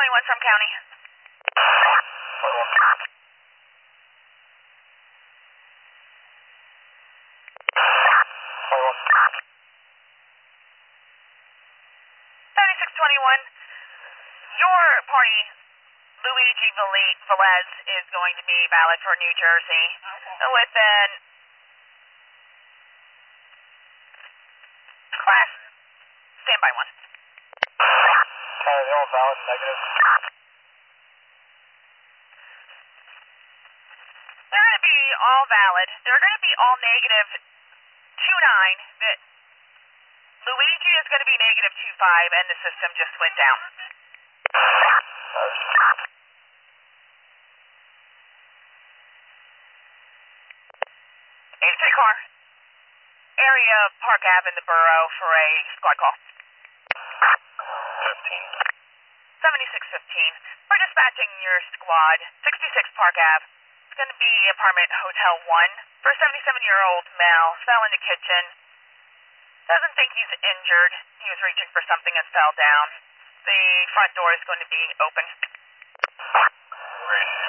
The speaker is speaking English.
621 from county. 7621. Your party, Luigi Velez, is going to be valid for New Jersey. Within class, standby 1. They're all valid, negative. They're going to be all valid. They're going to be all negative 29. That Luigi is going to be negative 25, and the system just went down. Agency car. Area Park Ave in the borough for a squad call. 7615. We're dispatching your squad, 66 Park Ave. It's going to be apartment Hotel 1 for a 77-year-old male. Fell in the kitchen. Doesn't think he's injured. He was reaching for something and fell down. The front door is going to be open. Great.